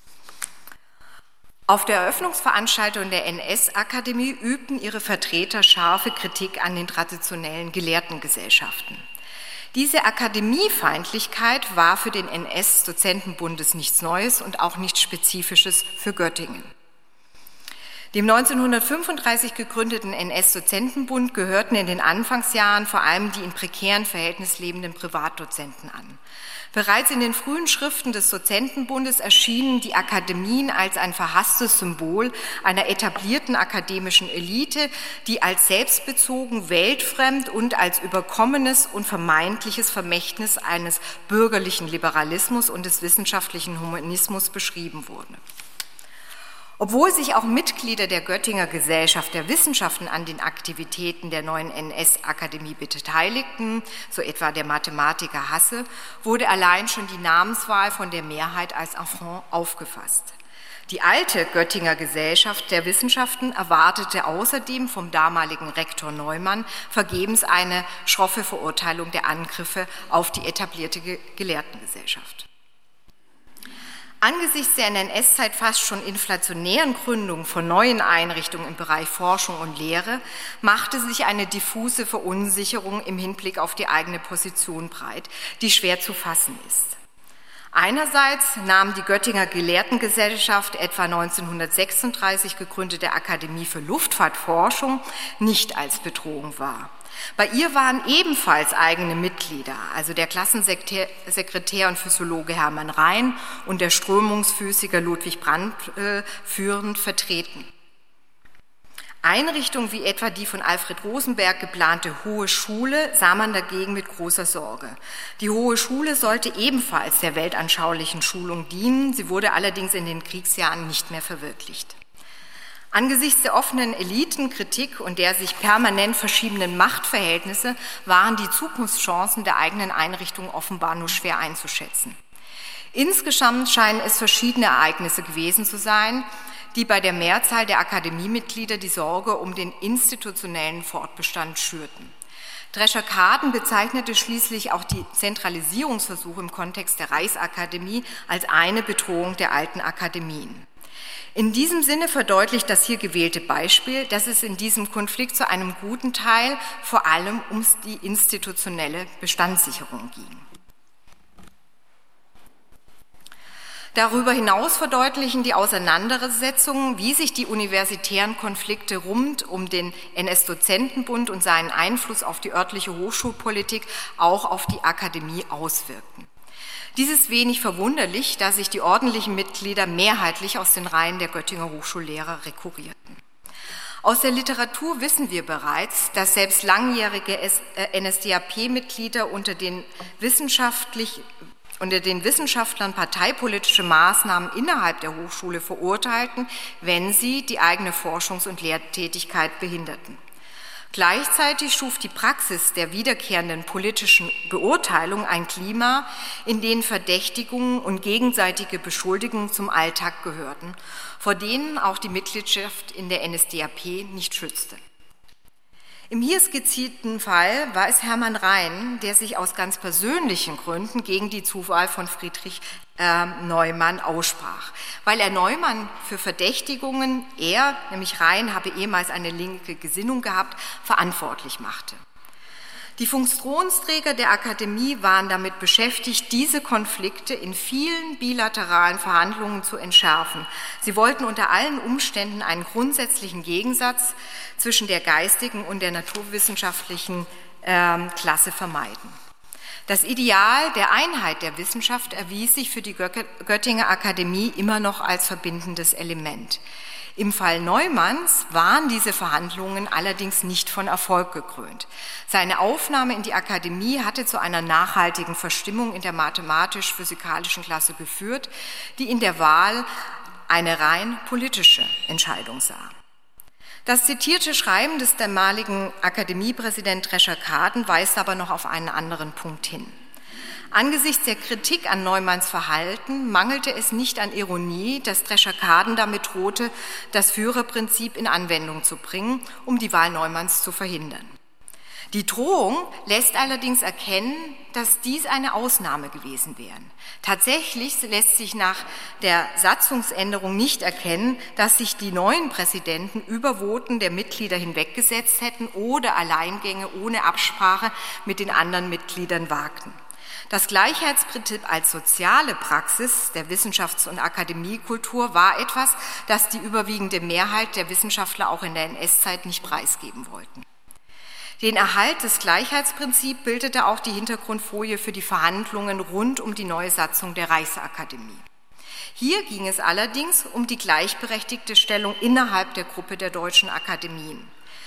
Auf der Eröffnungsveranstaltung der N S-Akademie übten ihre Vertreter scharfe Kritik an den traditionellen Gelehrtengesellschaften. Diese Akademiefeindlichkeit war für den N S-Dozentenbundes nichts Neues und auch nichts Spezifisches für Göttingen. Dem neunzehnhundertfünfunddreißig gegründeten N S-Dozentenbund gehörten in den Anfangsjahren vor allem die in prekären Verhältnissen lebenden Privatdozenten an. Bereits in den frühen Schriften des Dozentenbundes erschienen die Akademien als ein verhasstes Symbol einer etablierten akademischen Elite, die als selbstbezogen, weltfremd und als überkommenes und vermeintliches Vermächtnis eines bürgerlichen Liberalismus und des wissenschaftlichen Humanismus beschrieben wurde. Obwohl sich auch Mitglieder der Göttinger Gesellschaft der Wissenschaften an den Aktivitäten der neuen N S-Akademie beteiligten, so etwa der Mathematiker Hasse, wurde allein schon die Namenswahl von der Mehrheit als Affront aufgefasst. Die alte Göttinger Gesellschaft der Wissenschaften erwartete außerdem vom damaligen Rektor Neumann vergebens eine schroffe Verurteilung der Angriffe auf die etablierte Gelehrtengesellschaft. Angesichts der in der N S-Zeit fast schon inflationären Gründung von neuen Einrichtungen im Bereich Forschung und Lehre machte sich eine diffuse Verunsicherung im Hinblick auf die eigene Position breit, die schwer zu fassen ist. Einerseits nahm die Göttinger Gelehrtengesellschaft etwa neunzehnhundertsechsunddreißig gegründete Akademie für Luftfahrtforschung nicht als Bedrohung wahr. Bei ihr waren ebenfalls eigene Mitglieder, also der Klassensekretär und Physiologe Hermann Rhein und der Strömungsphysiker Ludwig Brandt, äh, führend vertreten. Einrichtungen wie etwa die von Alfred Rosenberg geplante Hohe Schule sah man dagegen mit großer Sorge. Die Hohe Schule sollte ebenfalls der weltanschaulichen Schulung dienen, sie wurde allerdings in den Kriegsjahren nicht mehr verwirklicht. Angesichts der offenen Elitenkritik und der sich permanent verschiebenden Machtverhältnisse waren die Zukunftschancen der eigenen Einrichtung offenbar nur schwer einzuschätzen. Insgesamt scheinen es verschiedene Ereignisse gewesen zu sein, die bei der Mehrzahl der Akademiemitglieder die Sorge um den institutionellen Fortbestand schürten. Drescher-Karten bezeichnete schließlich auch die Zentralisierungsversuche im Kontext der Reichsakademie als eine Bedrohung der alten Akademien. In diesem Sinne verdeutlicht das hier gewählte Beispiel, dass es in diesem Konflikt zu einem guten Teil vor allem um die institutionelle Bestandssicherung ging. Darüber hinaus verdeutlichen die Auseinandersetzungen, wie sich die universitären Konflikte rund um den N S-Dozentenbund und seinen Einfluss auf die örtliche Hochschulpolitik auch auf die Akademie auswirkten. Dies ist wenig verwunderlich, da sich die ordentlichen Mitglieder mehrheitlich aus den Reihen der Göttinger Hochschullehrer rekurrierten. Aus der Literatur wissen wir bereits, dass selbst langjährige N S D A P-Mitglieder unter den wissenschaftlich unter den Wissenschaftlern parteipolitische Maßnahmen innerhalb der Hochschule verurteilten, wenn sie die eigene Forschungs- und Lehrtätigkeit behinderten. Gleichzeitig schuf die Praxis der wiederkehrenden politischen Beurteilung ein Klima, in dem Verdächtigungen und gegenseitige Beschuldigungen zum Alltag gehörten, vor denen auch die Mitgliedschaft in der N S D A P nicht schützte. Im hier skizzierten Fall war es Hermann Rhein, der sich aus ganz persönlichen Gründen gegen die Zuwahl von Friedrich äh, Neumann aussprach, weil er Neumann für Verdächtigungen, er, nämlich Rhein, habe ehemals eine linke Gesinnung gehabt, verantwortlich machte. Die Funktionsträger der Akademie waren damit beschäftigt, diese Konflikte in vielen bilateralen Verhandlungen zu entschärfen. Sie wollten unter allen Umständen einen grundsätzlichen Gegensatz zwischen der geistigen und der naturwissenschaftlichen äh, Klasse vermeiden. Das Ideal der Einheit der Wissenschaft erwies sich für die Göttinger Akademie immer noch als verbindendes Element. Im Fall Neumanns waren diese Verhandlungen allerdings nicht von Erfolg gekrönt. Seine Aufnahme in die Akademie hatte zu einer nachhaltigen Verstimmung in der mathematisch-physikalischen Klasse geführt, die in der Wahl eine rein politische Entscheidung sah. Das zitierte Schreiben des damaligen Akademiepräsidenten Drescher-Karten weist aber noch auf einen anderen Punkt hin. Angesichts der Kritik an Neumanns Verhalten mangelte es nicht an Ironie, dass Drescher-Karten damit drohte, das Führerprinzip in Anwendung zu bringen, um die Wahl Neumanns zu verhindern. Die Drohung lässt allerdings erkennen, dass dies eine Ausnahme gewesen wäre. Tatsächlich lässt sich nach der Satzungsänderung nicht erkennen, dass sich die neuen Präsidenten über Voten der Mitglieder hinweggesetzt hätten oder Alleingänge ohne Absprache mit den anderen Mitgliedern wagten. Das Gleichheitsprinzip als soziale Praxis der Wissenschafts- und Akademiekultur war etwas, das die überwiegende Mehrheit der Wissenschaftler auch in der N S-Zeit nicht preisgeben wollten. Den Erhalt des Gleichheitsprinzips bildete auch die Hintergrundfolie für die Verhandlungen rund um die neue Satzung der Reichsakademie. Hier ging es allerdings um die gleichberechtigte Stellung innerhalb der Gruppe der deutschen Akademien.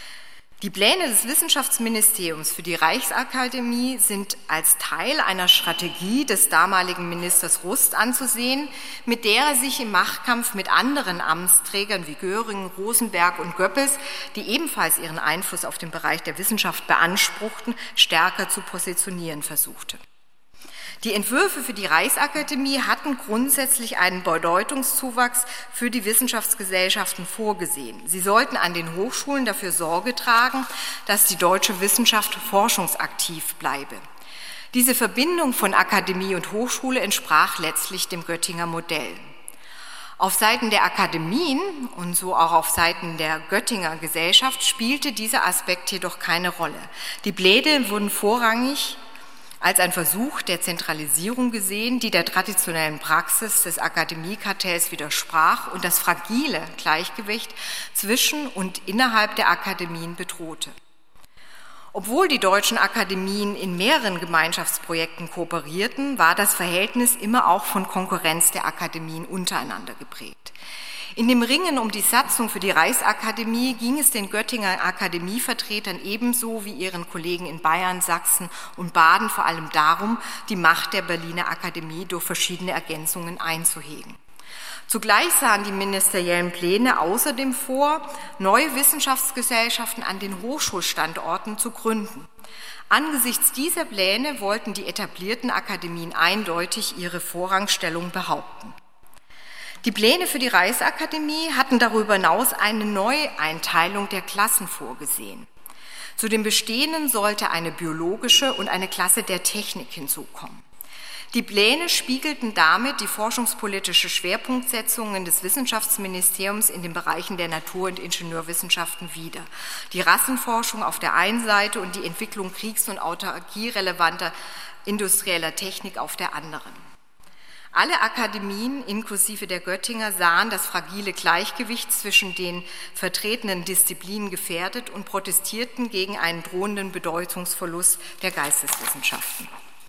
Die Pläne des Wissenschaftsministeriums für die Reichsakademie sind als Teil einer Strategie des damaligen Ministers Rust anzusehen, mit der er sich im Machtkampf mit anderen Amtsträgern wie Göring, Rosenberg und Goebbels, die ebenfalls ihren Einfluss auf den Bereich der Wissenschaft beanspruchten, stärker zu positionieren versuchte. Die Entwürfe für die Reichsakademie hatten grundsätzlich einen Bedeutungszuwachs für die Wissenschaftsgesellschaften vorgesehen. Sie sollten an den Hochschulen dafür Sorge tragen, dass die deutsche Wissenschaft forschungsaktiv bleibe. Diese Verbindung von Akademie und Hochschule entsprach letztlich dem Göttinger Modell. Auf Seiten der Akademien und so auch auf Seiten der Göttinger Gesellschaft spielte dieser Aspekt jedoch keine Rolle. Die Pläne wurden vorrangig als ein Versuch der Zentralisierung gesehen, die der traditionellen Praxis des Akademiekartells widersprach und das fragile Gleichgewicht zwischen und innerhalb der Akademien bedrohte. Obwohl die deutschen Akademien in mehreren Gemeinschaftsprojekten kooperierten, war das Verhältnis immer auch von Konkurrenz der Akademien untereinander geprägt. In dem Ringen um die Satzung für die Reichsakademie ging es den Göttinger Akademievertretern ebenso wie ihren Kollegen in Bayern, Sachsen und Baden vor allem darum, die Macht der Berliner Akademie durch verschiedene Ergänzungen einzuhegen. Zugleich sahen die ministeriellen Pläne außerdem vor, neue Wissenschaftsgesellschaften an den Hochschulstandorten zu gründen. Angesichts dieser Pläne wollten die etablierten Akademien eindeutig ihre Vorrangstellung behaupten. Die Pläne für die Reichsakademie hatten darüber hinaus eine Neueinteilung der Klassen vorgesehen. Zu den bestehenden sollte eine biologische und eine Klasse der Technik hinzukommen. Die Pläne spiegelten damit die forschungspolitische Schwerpunktsetzungen des Wissenschaftsministeriums in den Bereichen der Natur- und Ingenieurwissenschaften wider. Die Rassenforschung auf der einen Seite und die Entwicklung kriegs- und autarkierelevanter industrieller Technik auf der anderen. Alle Akademien, inklusive der Göttinger, sahen das fragile Gleichgewicht zwischen den vertretenen Disziplinen gefährdet und protestierten gegen einen drohenden Bedeutungsverlust der Geisteswissenschaften.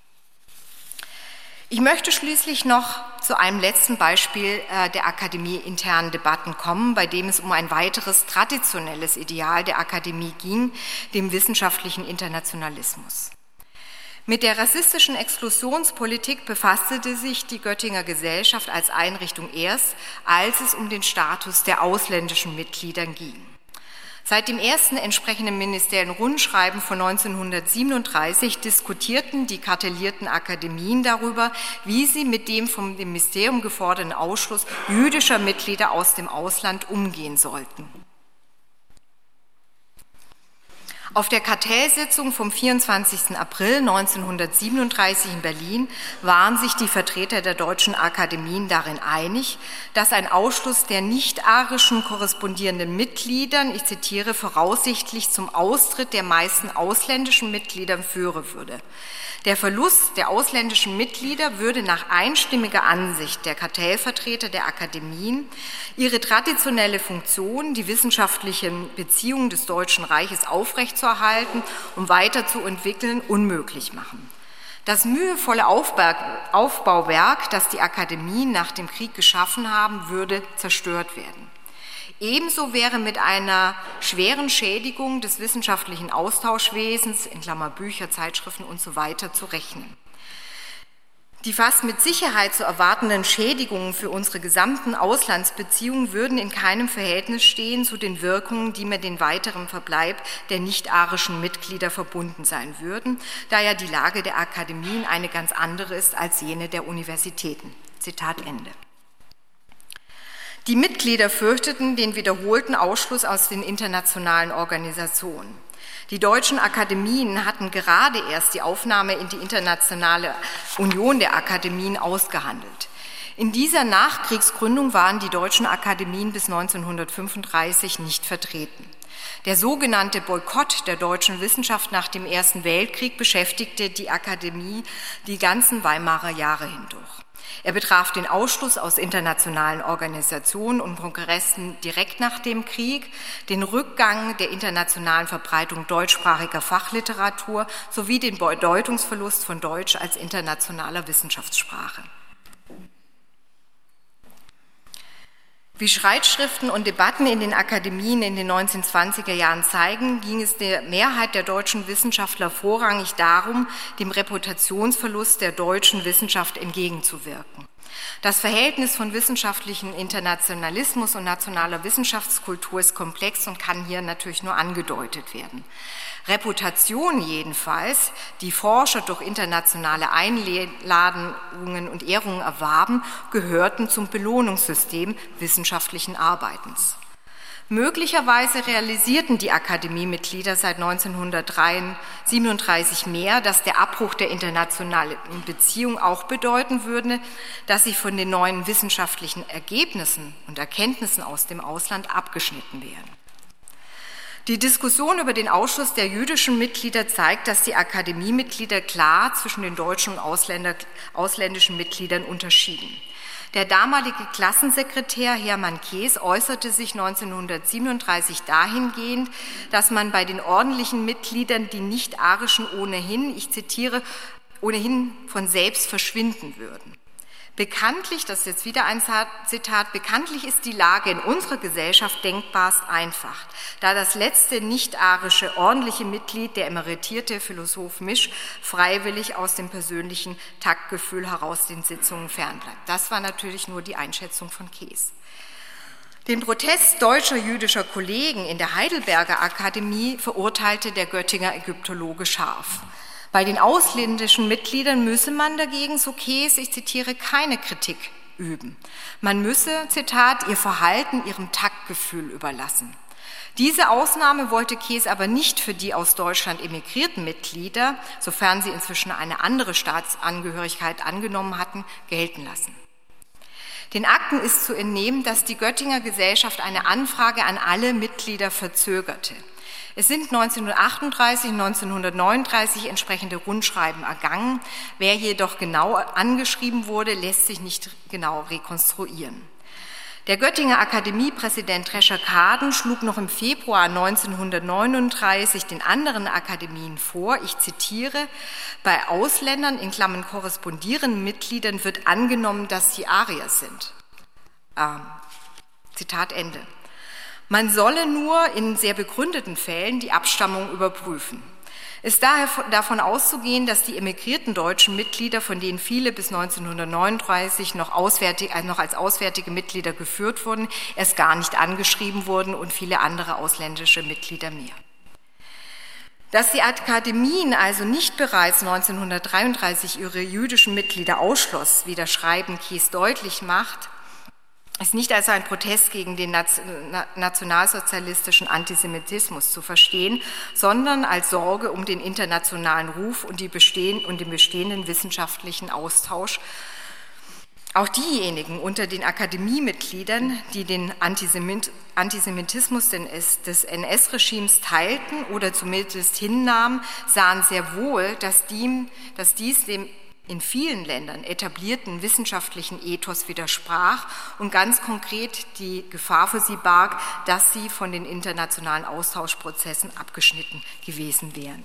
Ich möchte schließlich noch zu einem letzten Beispiel der akademieinternen Debatten kommen, bei dem es um ein weiteres traditionelles Ideal der Akademie ging, dem wissenschaftlichen Internationalismus. Mit der rassistischen Exklusionspolitik befasste sich die Göttinger Gesellschaft als Einrichtung erst, als es um den Status der ausländischen Mitglieder ging. Seit dem ersten entsprechenden ministeriellen Rundschreiben von neunzehnhundertsiebenunddreißig diskutierten die kartellierten Akademien darüber, wie sie mit dem vom Ministerium geforderten Ausschluss jüdischer Mitglieder aus dem Ausland umgehen sollten. Auf der Kartellsitzung vom vierundzwanzigsten April neunzehnhundertsiebenunddreißig in Berlin waren sich die Vertreter der deutschen Akademien darin einig, dass ein Ausschluss der nicht-arischen korrespondierenden Mitgliedern, ich zitiere, voraussichtlich zum Austritt der meisten ausländischen Mitglieder führen würde. Der Verlust der ausländischen Mitglieder würde nach einstimmiger Ansicht der Kartellvertreter der Akademien ihre traditionelle Funktion, die wissenschaftlichen Beziehungen des Deutschen Reiches aufrechtzuerhalten und weiterzuentwickeln, unmöglich machen. Das mühevolle Aufbauwerk, das die Akademien nach dem Krieg geschaffen haben, würde zerstört werden. Ebenso wäre mit einer schweren Schädigung des wissenschaftlichen Austauschwesens, in Klammer Bücher, Zeitschriften und so weiter, zu rechnen. Die fast mit Sicherheit zu erwartenden Schädigungen für unsere gesamten Auslandsbeziehungen würden in keinem Verhältnis stehen zu den Wirkungen, die mit dem weiteren Verbleib der nicht-arischen Mitglieder verbunden sein würden, da ja die Lage der Akademien eine ganz andere ist als jene der Universitäten. Zitat Ende. Die Mitglieder fürchteten den wiederholten Ausschluss aus den internationalen Organisationen. Die deutschen Akademien hatten gerade erst die Aufnahme in die internationale Union der Akademien ausgehandelt. In dieser Nachkriegsgründung waren die deutschen Akademien bis neunzehnhundertfünfunddreißig nicht vertreten. Der sogenannte Boykott der deutschen Wissenschaft nach dem Ersten Weltkrieg beschäftigte die Akademie die ganzen Weimarer Jahre hindurch. Er betraf den Ausschluss aus internationalen Organisationen und Kongressen direkt nach dem Krieg, den Rückgang der internationalen Verbreitung deutschsprachiger Fachliteratur sowie den Bedeutungsverlust von Deutsch als internationaler Wissenschaftssprache. Wie Schreitschriften und Debatten in den Akademien in den neunzehnhundertzwanziger Jahren zeigen, ging es der Mehrheit der deutschen Wissenschaftler vorrangig darum, dem Reputationsverlust der deutschen Wissenschaft entgegenzuwirken. Das Verhältnis von wissenschaftlichem Internationalismus und nationaler Wissenschaftskultur ist komplex und kann hier natürlich nur angedeutet werden. Reputation jedenfalls, die Forscher durch internationale Einladungen und Ehrungen erwarben, gehörten zum Belohnungssystem wissenschaftlichen Arbeitens. Möglicherweise realisierten die Akademiemitglieder seit neunzehnhundertsiebenunddreißig mehr, dass der Abbruch der internationalen Beziehung auch bedeuten würde, dass sie von den neuen wissenschaftlichen Ergebnissen und Erkenntnissen aus dem Ausland abgeschnitten werden. Die Diskussion über den Ausschluss der jüdischen Mitglieder zeigt, dass die Akademiemitglieder klar zwischen den deutschen und Ausländer, ausländischen Mitgliedern unterschieden. Der damalige Klassensekretär Hermann Kees äußerte sich neunzehnhundertsiebenunddreißig dahingehend, dass man bei den ordentlichen Mitgliedern die nicht-arischen ohnehin, ich zitiere, ohnehin von selbst verschwinden würden. Bekanntlich, das ist jetzt wieder ein Zitat, bekanntlich ist die Lage in unserer Gesellschaft denkbarst einfach, da das letzte nicht-arische ordentliche Mitglied, der emeritierte Philosoph Misch, freiwillig aus dem persönlichen Taktgefühl heraus den Sitzungen fernbleibt. Das war natürlich nur die Einschätzung von Kees. Den Protest deutscher jüdischer Kollegen in der Heidelberger Akademie verurteilte der Göttinger Ägyptologe scharf. Bei den ausländischen Mitgliedern müsse man dagegen, so Kees, ich zitiere, keine Kritik üben. Man müsse, Zitat, ihr Verhalten ihrem Taktgefühl überlassen. Diese Ausnahme wollte Kees aber nicht für die aus Deutschland emigrierten Mitglieder, sofern sie inzwischen eine andere Staatsangehörigkeit angenommen hatten, gelten lassen. Den Akten ist zu entnehmen, dass die Göttinger Gesellschaft eine Anfrage an alle Mitglieder verzögerte. Es sind neunzehnhundertachtunddreißig und neunzehnhundertneununddreißig entsprechende Rundschreiben ergangen. Wer jedoch genau angeschrieben wurde, lässt sich nicht genau rekonstruieren. Der Göttinger Akademiepräsident Drescher-Kaden schlug noch im Februar neunzehnhundertneununddreißig den anderen Akademien vor, ich zitiere, bei Ausländern, in Klammern korrespondierenden Mitgliedern, wird angenommen, dass sie Arier sind. Ähm, Zitat Ende. Man solle nur in sehr begründeten Fällen die Abstammung überprüfen. Es ist daher davon auszugehen, dass die emigrierten deutschen Mitglieder, von denen viele bis neunzehnhundertneununddreißig noch, auswärtig, also noch als auswärtige Mitglieder geführt wurden, erst gar nicht angeschrieben wurden und viele andere ausländische Mitglieder mehr. Dass die Akademien also nicht bereits neunzehnhundertdreiunddreißig ihre jüdischen Mitglieder ausschloss, wie das Schreiben Kees deutlich macht, ist nicht als ein Protest gegen den nationalsozialistischen Antisemitismus zu verstehen, sondern als Sorge um den internationalen Ruf und, die bestehen, und den bestehenden wissenschaftlichen Austausch. Auch diejenigen unter den Akademiemitgliedern, die den Antisemitismus des N S-Regimes teilten oder zumindest hinnahmen, sahen sehr wohl, dass, die, dass dies dem in vielen Ländern etablierten wissenschaftlichen Ethos widersprach und ganz konkret die Gefahr für sie barg, dass sie von den internationalen Austauschprozessen abgeschnitten gewesen wären.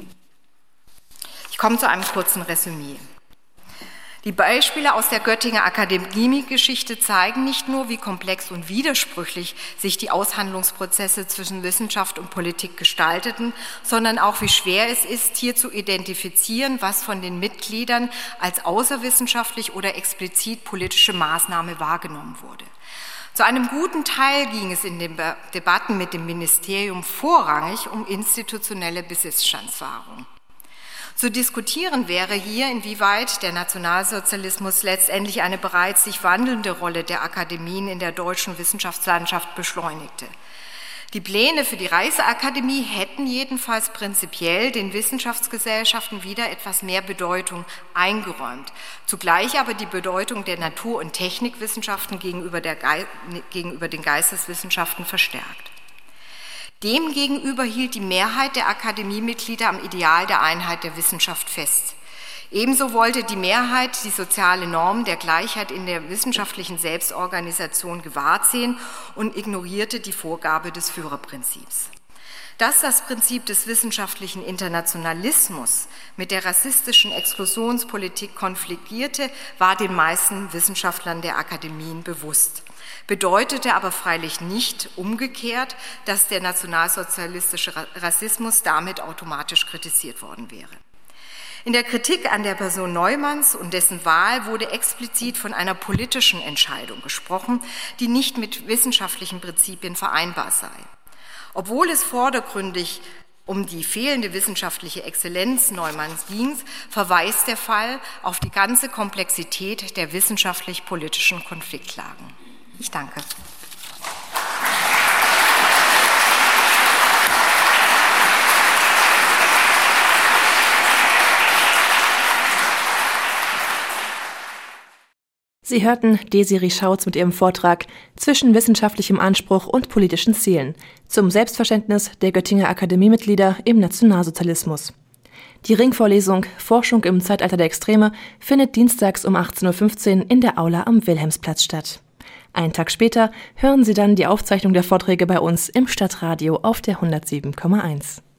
Ich komme zu einem kurzen Resümee. Die Beispiele aus der Göttinger Akademiegeschichte zeigen nicht nur, wie komplex und widersprüchlich sich die Aushandlungsprozesse zwischen Wissenschaft und Politik gestalteten, sondern auch, wie schwer es ist, hier zu identifizieren, was von den Mitgliedern als außerwissenschaftlich oder explizit politische Maßnahme wahrgenommen wurde. Zu einem guten Teil ging es in den Debatten mit dem Ministerium vorrangig um institutionelle Besitzstandswahrung. Zu diskutieren wäre hier, inwieweit der Nationalsozialismus letztendlich eine bereits sich wandelnde Rolle der Akademien in der deutschen Wissenschaftslandschaft beschleunigte. Die Pläne für die Reichsakademie hätten jedenfalls prinzipiell den Wissenschaftsgesellschaften wieder etwas mehr Bedeutung eingeräumt, zugleich aber die Bedeutung der Natur- und Technikwissenschaften gegenüber, der Ge- gegenüber den Geisteswissenschaften verstärkt. Demgegenüber hielt die Mehrheit der Akademiemitglieder am Ideal der Einheit der Wissenschaft fest. Ebenso wollte die Mehrheit die soziale Norm der Gleichheit in der wissenschaftlichen Selbstorganisation gewahrt sehen und ignorierte die Vorgabe des Führerprinzips. Dass das Prinzip des wissenschaftlichen Internationalismus mit der rassistischen Exklusionspolitik konfligierte, war den meisten Wissenschaftlern der Akademien bewusst. Bedeutete aber freilich nicht umgekehrt, dass der nationalsozialistische Rassismus damit automatisch kritisiert worden wäre. In der Kritik an der Person Neumanns und dessen Wahl wurde explizit von einer politischen Entscheidung gesprochen, die nicht mit wissenschaftlichen Prinzipien vereinbar sei. Obwohl es vordergründig um die fehlende wissenschaftliche Exzellenz Neumanns ging, verweist der Fall auf die ganze Komplexität der wissenschaftlich-politischen Konfliktlagen. Ich danke. Sie hörten Desiree Schautz mit ihrem Vortrag Zwischen wissenschaftlichem Anspruch und politischen Zielen zum Selbstverständnis der Göttinger Akademiemitglieder im Nationalsozialismus. Die Ringvorlesung Forschung im Zeitalter der Extreme findet dienstags um achtzehn Uhr fünfzehn in der Aula am Wilhelmsplatz statt. Einen Tag später hören Sie dann die Aufzeichnung der Vorträge bei uns im Stadtradio auf der hundertsieben Komma eins.